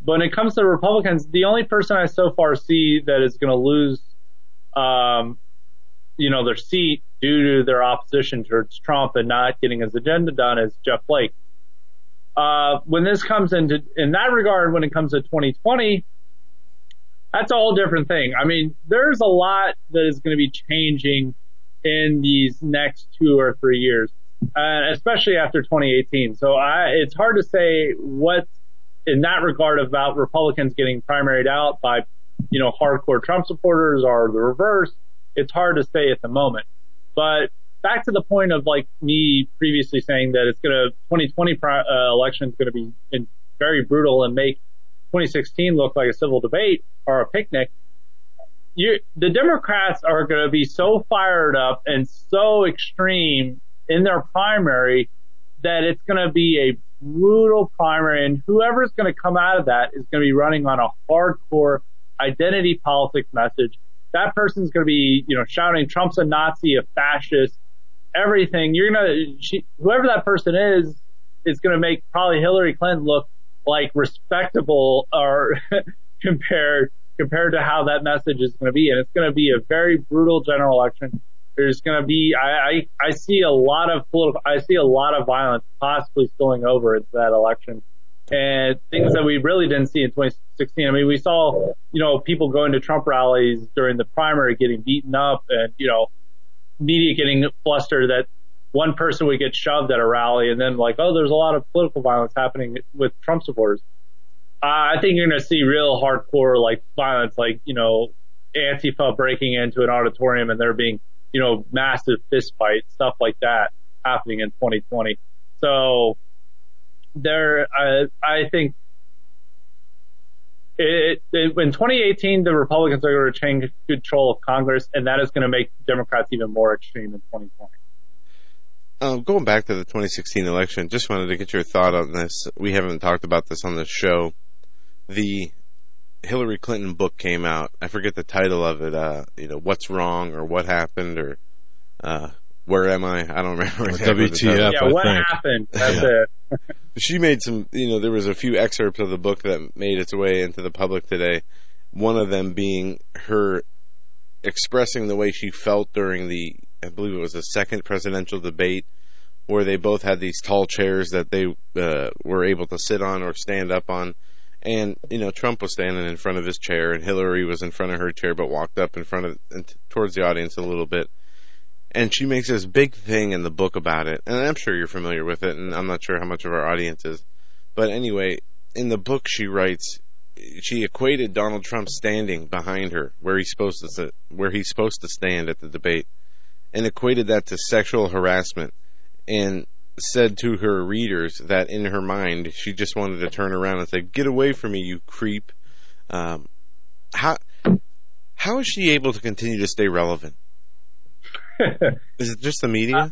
when it comes to the Republicans, the only person I so far see that is going to lose, um, you know, their seat due to their opposition towards Trump and not getting his agenda done is Jeff Flake. Uh, when this comes into, in that regard, when it comes to twenty twenty, that's a whole different thing. I mean, there's a lot that is going to be changing in these next two or three years, uh, especially after twenty eighteen. So I, it's hard to say what, in that regard, about Republicans getting primaried out by, you know, hardcore Trump supporters or the reverse. It's hard to say at the moment. But back to the point of like me previously saying that it's going to, twenty twenty uh, election is going to be in, very brutal and make twenty sixteen look like a civil debate or a picnic. You, the Democrats are going to be so fired up and so extreme in their primary that it's going to be a brutal primary, and whoever's going to come out of that is going to be running on a hardcore identity politics message. That person's going to be, you know, shouting Trump's a Nazi, a fascist, everything. You're going to, she, whoever that person is, is going to make probably Hillary Clinton look like respectable or compared compared to how that message is going to be. And it's going to be a very brutal general election. There's going to be, I, I, I see a lot of political, I see a lot of violence possibly spilling over into that election, and things that we really didn't see in twenty sixteen. I mean, we saw, you know, people going to Trump rallies during the primary getting beaten up, and, you know, media getting flustered that one person would get shoved at a rally, and then like, oh, there's a lot of political violence happening with Trump supporters. Uh, I think you're going to see real hardcore, like, violence, like, you know, Antifa breaking into an auditorium and there being, you know, massive fist fights, stuff like that happening in twenty twenty. So there, I, I think it, it, in twenty eighteen, the Republicans are going to change control of Congress, and that is going to make Democrats even more extreme in twenty twenty. Um, going back to the twenty sixteen election, just wanted to get your thought on this. We haven't talked about this on this show. The Hillary Clinton book came out. I forget the title of it. Uh, you know, What's Wrong or What Happened or uh, Where Am I? I don't remember. W T F, yeah, I what think. happened? That's Yeah. it. She made some, you know, there was a few excerpts of the book that made its way into the public today. One of them being her expressing the way she felt during the, I believe it was the second presidential debate, where they both had these tall chairs that they uh, were able to sit on or stand up on. And, you know, Trump was standing in front of his chair and Hillary was in front of her chair but walked up in front of, and t- towards the audience a little bit. And she makes this big thing in the book about it. And I'm sure you're familiar with it, and I'm not sure how much of our audience is. But anyway, in the book she writes, she equated Donald Trump standing behind her where he's supposed to sit, where he's supposed to stand at the debate, and equated that to sexual harassment, and said to her readers that in her mind she just wanted to turn around and say, "Get away from me, you creep." Um, how how is she able to continue to stay relevant? Is it just the media?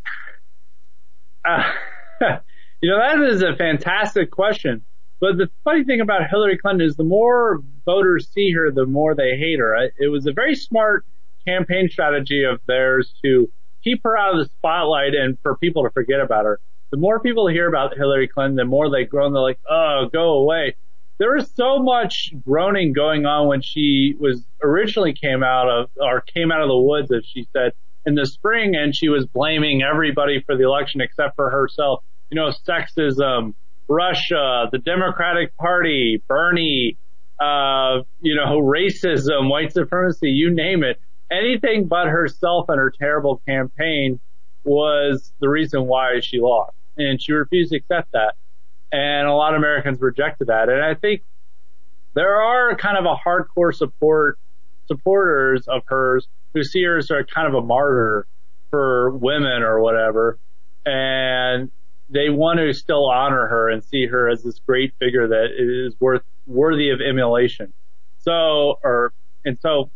Uh, uh, you know, that is a fantastic question. But the funny thing about Hillary Clinton is the more voters see her, the more they hate her. It was a very smart campaign strategy of theirs to keep her out of the spotlight and for people to forget about her. The more people hear about Hillary Clinton, the more they groan. They're like, oh, go away. There was so much groaning going on when she was originally came out of, or came out of the woods, as she said, in the spring, and she was blaming everybody for the election except for herself. You know, sexism, Russia, the Democratic Party, Bernie, uh, you know, racism, white supremacy, you name it. Anything but herself and her terrible campaign was the reason why she lost. And she refused to accept that. And a lot of Americans rejected that. And I think there are kind of a hardcore support supporters of hers who see her as kind of a martyr for women or whatever. And they want to still honor her and see her as this great figure that is worth worthy of emulation. So, or, and so,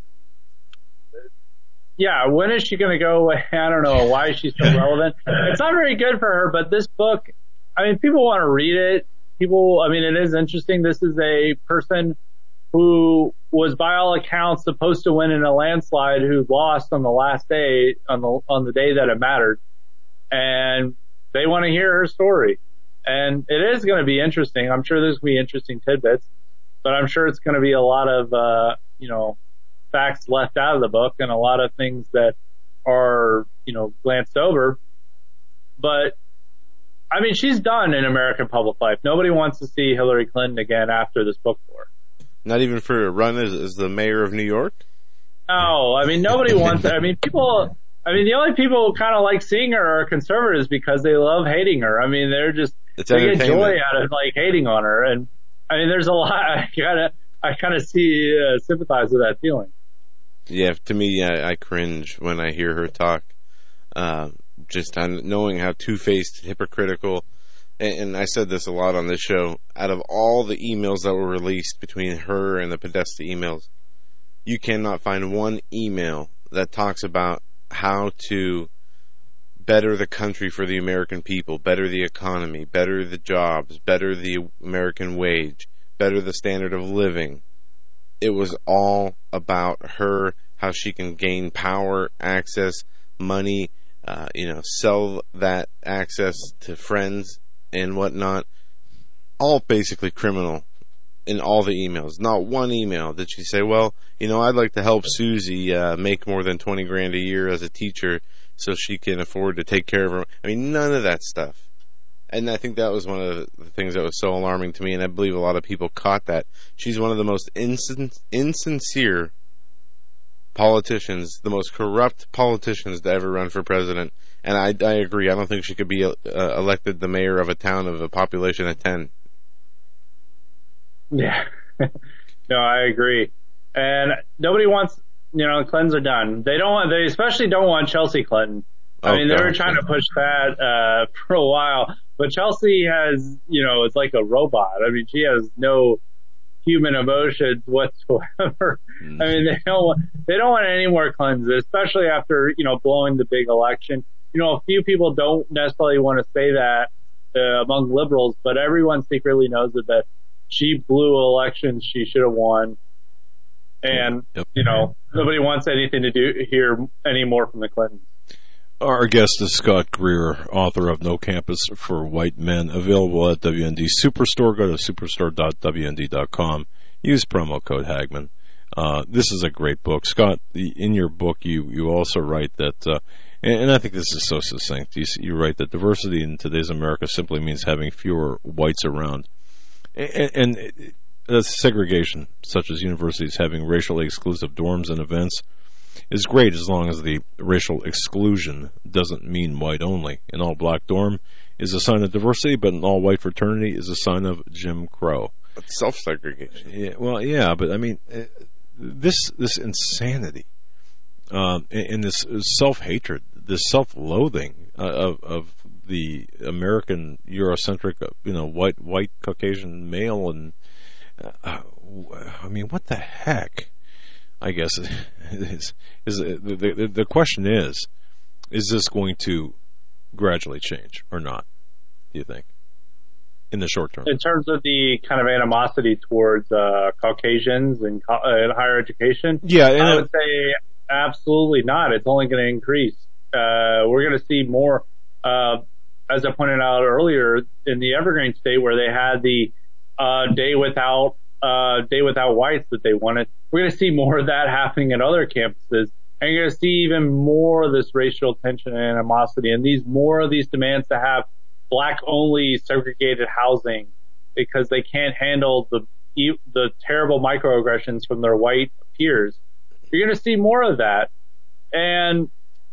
yeah, when is she going to go away? I don't know. Why is she still relevant? It's not very good for her, but this book, I mean, people want to read it. People, I mean, it is interesting. This is a person who was, by all accounts, supposed to win in a landslide, who lost on the last day, on the on the day that it mattered. And they want to hear her story. And it is going to be interesting. I'm sure there's going to be interesting tidbits, but I'm sure it's going to be a lot of, uh, you know, facts left out of the book and a lot of things that are, you know, glanced over. But, I mean, she's done in American public life. Nobody wants to see Hillary Clinton again after this book tour. Not even for a run as, as the mayor of New York? No, I mean, nobody wants, I mean, people, I mean, the only people who kind of like seeing her are conservatives because they love hating her. I mean, they're just, It's they get entertainment. joy out of, like, hating on her. And, I mean, there's a lot, I kind of, I kind of see, uh, sympathize with that feeling. Yeah, to me, I, I cringe when I hear her talk. Uh, just on knowing how two-faced, hypocritical, and, and I said this a lot on this show, out of all the emails that were released between her and the Podesta emails, you cannot find one email that talks about how to better the country for the American people, better the economy, better the jobs, better the American wage, better the standard of living. It was all about her, how she can gain power, access, money, uh, you know, sell that access to friends and whatnot. All basically criminal in all the emails. Not one email did she say, well, you know, I'd like to help Susie uh, make more than twenty grand a year as a teacher so she can afford to take care of her. I mean, none of that stuff. And I think that was one of the things that was so alarming to me, and I believe a lot of people caught that. She's one of the most insin- insincere politicians, the most corrupt politicians to ever run for president. And I, I agree. I don't think she could be uh, elected the mayor of a town of a population of ten. Yeah. No, I agree. And nobody wants, you know, Clintons are done. They don't want, they especially don't want Chelsea Clinton. I Oh, mean, they God. were trying to push that, uh, for a while, but Chelsea has, you know, it's like a robot. I mean, she has no human emotions whatsoever. Mm. I mean, they don't want, they don't want any more Clintons, especially after, you know, blowing the big election. You know, a few people don't necessarily want to say that, uh, among liberals, but everyone secretly knows that, that she blew elections she should have won. And, Yep. you know, nobody wants anything to do hear any more from the Clintons. Our guest is Scott Greer, author of No Campus for White Men, available at W N D Superstore. Go to superstore dot w n d dot com. Use promo code Hagman. Uh, this is a great book. Scott, in your book, you, you also write that, uh, and, and I think this is so succinct, you, you write that diversity in today's America simply means having fewer whites around. And, and uh, segregation, such as universities having racially exclusive dorms and events, is great as long as the racial exclusion doesn't mean white only. An all-black dorm is a sign of diversity, but an all-white fraternity is a sign of Jim Crow. It's self-segregation. Yeah, well, yeah, but I mean, uh, this this insanity um, and, and this self-hatred, this self-loathing uh, of of the American Eurocentric, uh, you know, white white Caucasian male, and uh, I mean, what the heck? I guess is is the, the the question is, is this going to gradually change or not? Do you think, in the short term? In terms of the kind of animosity towards uh, Caucasians and co- uh, higher education, Yeah, and I would say absolutely not. It's only going to increase. Uh, we're going to see more, uh, as I pointed out earlier, in the Evergreen State where they had the uh, day without uh, day without whites that they wanted. We're going to see more of that happening at other campuses. And you're going to see even more of this racial tension and animosity and these more of these demands to have black only segregated housing because they can't handle the the terrible microaggressions from their white peers. You're going to see more of that. And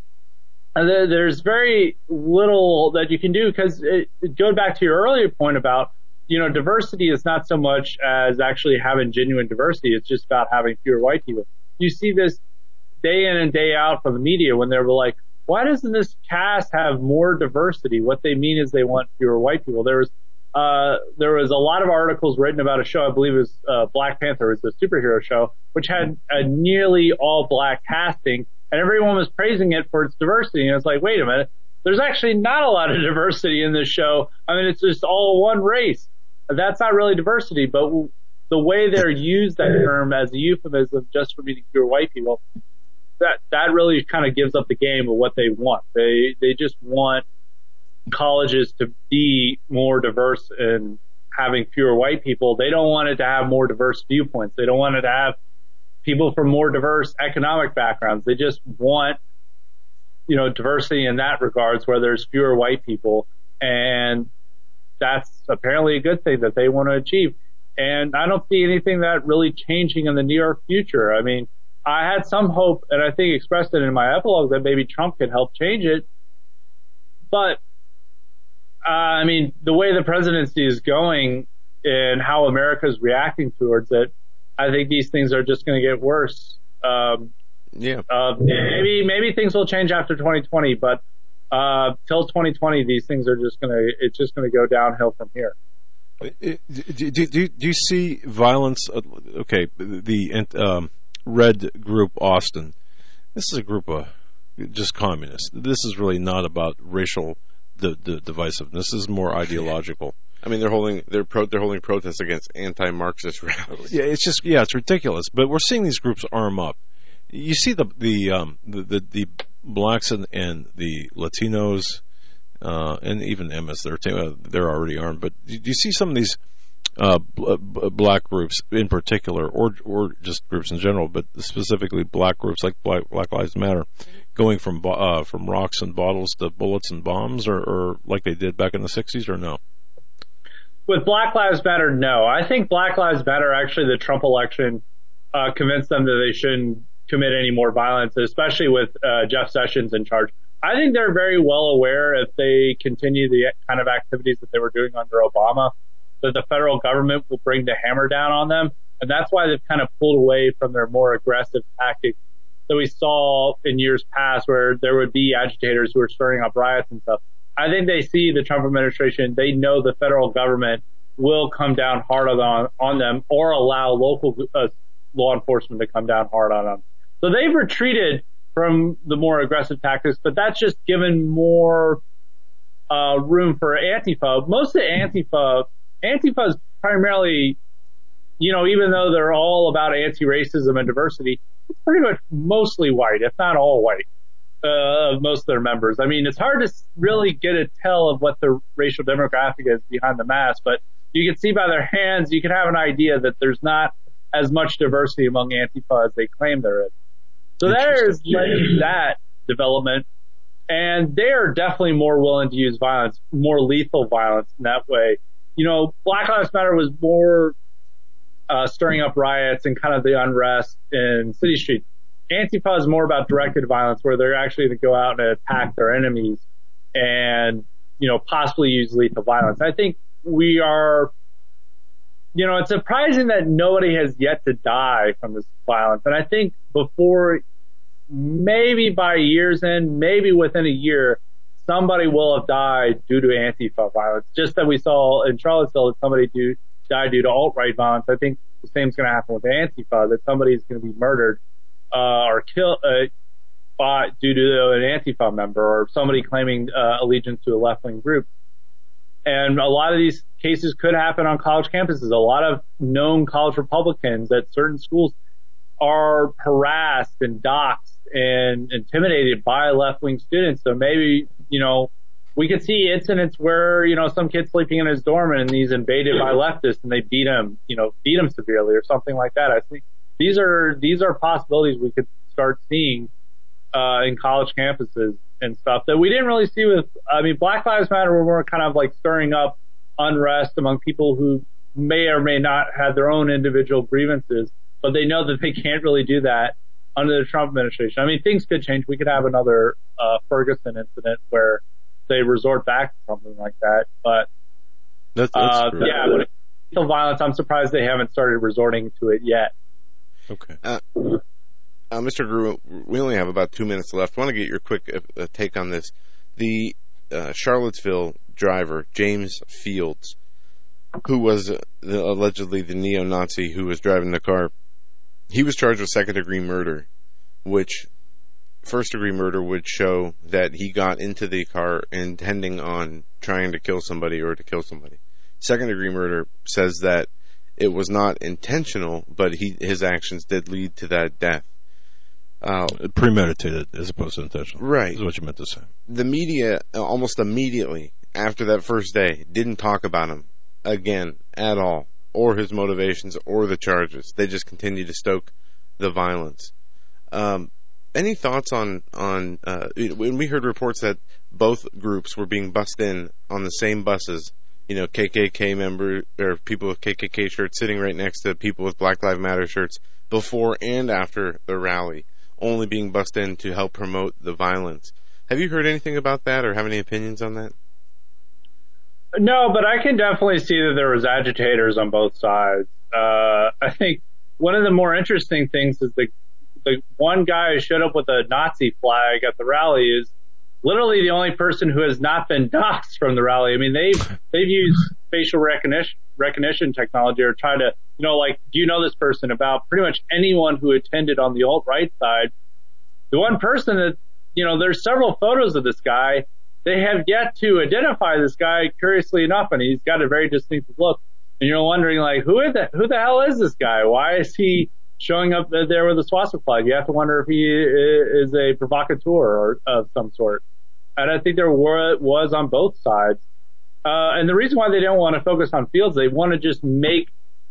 there's very little that you can do because it, it goes back to your earlier point about, you know, diversity is not so much as actually having genuine diversity. It's just about having fewer white people. You see this day in and day out from the media when they're like, why doesn't this cast have more diversity? What they mean is they want fewer white people. There was, uh, there was a lot of articles written about a show, I believe it was, uh, Black Panther, it was a superhero show, which had a nearly all black casting, and everyone was praising it for its diversity. And it's like, wait a minute, there's actually not a lot of diversity in this show. I mean, it's just all one race. That's not really diversity, but the way they're used that term as a euphemism just for meaning fewer white people, that, that really kind of gives up the game of what they want. They, they just want colleges to be more diverse and having fewer white people. They don't want it to have more diverse viewpoints. They don't want it to have people from more diverse economic backgrounds. They just want, you know, diversity in that regards where there's fewer white people. And that's apparently a good thing that they want to achieve. And I don't see anything that really changing in the near future. I mean, I had some hope, and I think expressed it in my epilogue, that maybe Trump could help change it. But, uh, I mean, the way the presidency is going and how America's reacting towards it, I think these things are just going to get worse. Um, yeah. Uh, maybe, maybe things will change after twenty twenty, but, uh, till twenty twenty, these things are just going to, it's just going to go downhill from here. Do, do, do, do you see violence? Uh, okay, the um, Red Group Austin. This is a group of just communists. This is really not about racial the, the divisiveness. This is more ideological. I mean, they're holding they're pro, they're holding protests against anti-Marxist rallies. Yeah, it's just yeah, it's ridiculous. But we're seeing these groups arm up. You see the the um, the, the, the blacks and, and the Latinos. Uh, and even M S, they're, they're already armed. But do you see some of these uh, b- b- black groups in particular, or or just groups in general, but specifically black groups like Black, Black Lives Matter, going from uh, from rocks and bottles to bullets and bombs, or, or like they did back in the sixties, or no? With Black Lives Matter, no. I think Black Lives Matter, actually, the Trump election uh, convinced them that they shouldn't commit any more violence, especially with uh, Jeff Sessions in charge. I think they're very well aware, if they continue the kind of activities that they were doing under Obama, that the federal government will bring the hammer down on them. And that's why they've kind of pulled away from their more aggressive tactics that we saw in years past, where there would be agitators who were stirring up riots and stuff. I think they see the Trump administration, they know the federal government will come down hard on, on them, or allow local uh, law enforcement to come down hard on them. So they've retreated from the more aggressive tactics, but that's just given more uh, room for Antifa. Most of Antifa, Antifa is primarily, you know, even though they're all about anti-racism and diversity, it's pretty much mostly white, if not all white, uh, of most of their members. I mean, it's hard to really get a tell of what the racial demographic is behind the mask, but you can see by their hands, you can have an idea that there's not as much diversity among Antifa as they claim there is. So there's that development, and they're definitely more willing to use violence, more lethal violence in that way. You know, Black Lives Matter was more uh, stirring up riots and kind of the unrest in city streets. Antifa is more about directed violence, where they're actually going to go out and attack their enemies and, you know, possibly use lethal violence. I think we are, you know, it's surprising that nobody has yet to die from this violence. And I think before, maybe by year's end, maybe within a year, somebody will have died due to Antifa violence. Just that we saw in Charlottesville that somebody do, died due to alt-right violence. I think the same is going to happen with Antifa, that somebody's going to be murdered uh, or killed uh, by, due to an Antifa member, or somebody claiming uh, allegiance to a left-wing group. And a lot of these cases could happen on college campuses. A lot of known college Republicans at certain schools are harassed and doxxed and intimidated by left-wing students. So maybe, you know, we could see incidents where, you know, some kid's sleeping in his dorm and he's invaded by leftists and they beat him, you know, beat him severely or something like that. I think these are, these are possibilities we could start seeing, uh, in college campuses and stuff that we didn't really see with, I mean, Black Lives Matter were more kind of like stirring up unrest among people who may or may not have their own individual grievances, but they know that they can't really do that under the Trump administration. I mean, things could change. We could have another uh, Ferguson incident where they resort back to something like that. But that's, that's uh, yeah, when it comes to violence, I'm surprised they haven't started resorting to it yet. Okay. Uh, uh, Mister Grew, we only have about two minutes left. I want to get your quick uh, take on this. The uh, Charlottesville driver, James Fields, who was uh, the, allegedly the neo-Nazi who was driving the car, he was charged with second-degree murder, which first-degree murder would show that he got into the car intending on trying to kill somebody or to kill somebody. Second-degree murder says that it was not intentional, but he his actions did lead to that death. Uh, Premeditated as opposed to intentional. Right. Is what you meant to say. The media, uh, almost immediately after that first day, didn't talk about him again at all, or his motivations, or the charges. They just continued to stoke the violence. Um, any thoughts on, on uh, when we heard reports that both groups were being bussed in on the same buses, you know, K K K members, or people with K K K shirts sitting right next to people with Black Lives Matter shirts before and after the rally, only being bussed in to help promote the violence. Have you heard anything about that or have any opinions on that? No, but I can definitely see that there was agitators on both sides. Uh, I think one of the more interesting things is the, the one guy who showed up with a Nazi flag at the rally is literally the only person who has not been doxxed from the rally. I mean, they've, they've used facial recognition, recognition technology or try to, you know, like, do you know this person? About pretty much anyone who attended on the alt-right side. The one person that, you know, there's several photos of this guy. They have yet to identify this guy, curiously enough, and he's got a very distinctive look. And you're wondering, like, who is that? Who the hell is this guy? Why is he showing up there with a swastika flag? You have to wonder if he is a provocateur or of some sort. And I think there were, was on both sides. Uh, and the reason why they don't want to focus on Fields, they want to just make,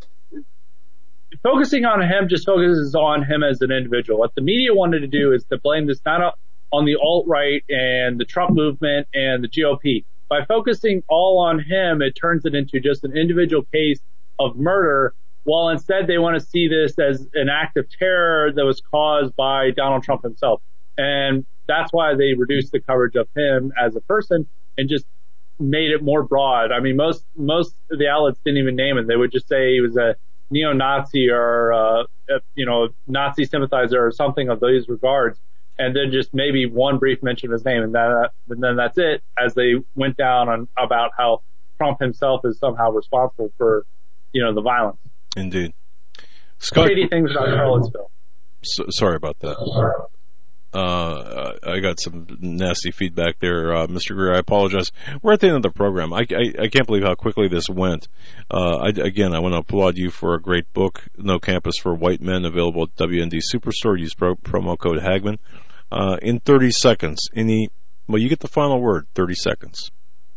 focusing on him just focuses on him as an individual. What the media wanted to do is to blame this not on the alt-right and the Trump movement and the G O P. By focusing all on him, it turns it into just an individual case of murder, while instead they want to see this as an act of terror that was caused by Donald Trump himself. And that's why they reduced the coverage of him as a person and just made it more broad. I mean, most most of the outlets didn't even name him. They would just say he was a neo-Nazi or, uh, a, you know, Nazi sympathizer or something of those regards. And then just maybe one brief mention of his name, and, that, and then that's it, as they went down on about how Trump himself is somehow responsible for, you know, the violence. Indeed. Scott, shady things about Charlottesville. So, sorry about that. Uh, I got some nasty feedback there, uh, Mister Greer. I apologize. We're at the end of the program. I, I, I can't believe how quickly this went. Uh, I, again, I want to applaud you for a great book, No Campus for White Men, available at W N D Superstore. Use pro, promo code Hagman. Uh, in thirty seconds, any, well, you get the final word, thirty seconds.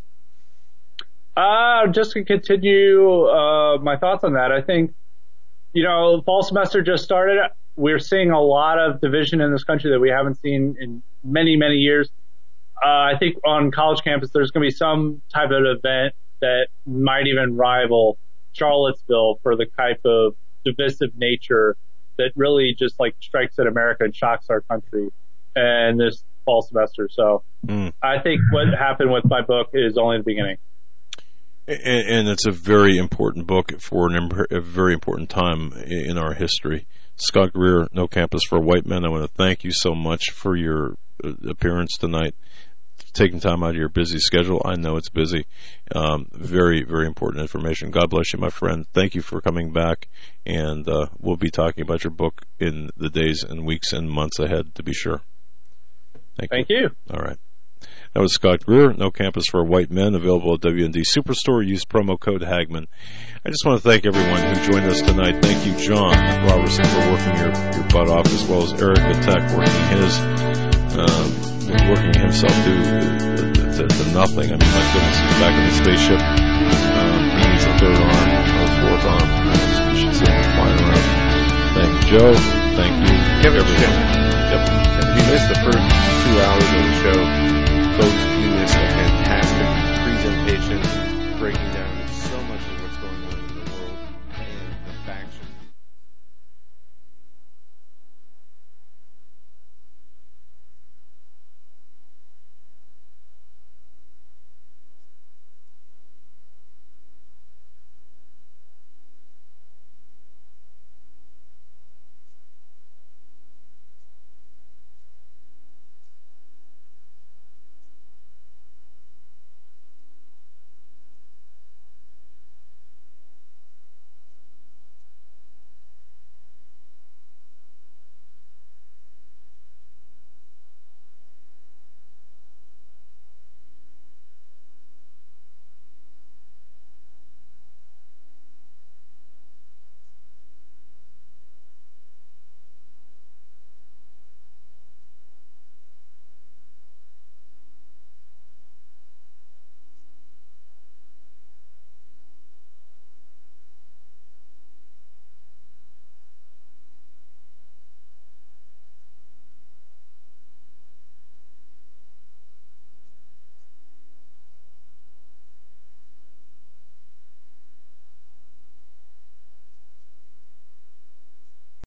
Uh, just to continue, uh, my thoughts on that, I think, you know, fall semester just started. We're seeing a lot of division in this country that we haven't seen in many, many years. Uh, I think on college campus, there's going to be some type of event that might even rival Charlottesville for the type of divisive nature that really just like strikes at America and shocks our country. And this fall semester. So mm. I think what happened with my book is only the beginning. And, and it's a very important book for an, a very important time in our history. Scott Greer, No Campus for White Men, I want to thank you so much for your appearance tonight, taking time out of your busy schedule. I know it's busy. Um, very, very important information. God bless you, my friend. Thank you for coming back, and uh, we'll be talking about your book in the days and weeks and months ahead, to be sure. Thank, Thank you. you. All right. That was Scott Greer, No Campus for White Men, available at W N D Superstore. Use promo code Hagman. I just want to thank everyone who joined us tonight. Thank you, John Robertson, for working your, your butt off, as well as Eric the Tech working his, uh, working himself to, to, to nothing. I mean, my goodness, he's back in the spaceship. Um, he needs a third arm, or fourth arm. You should see him flying around. Thank you, Joe. Thank you, Kevin. everyone. Yep. If you missed the first two hours of the show, folks, you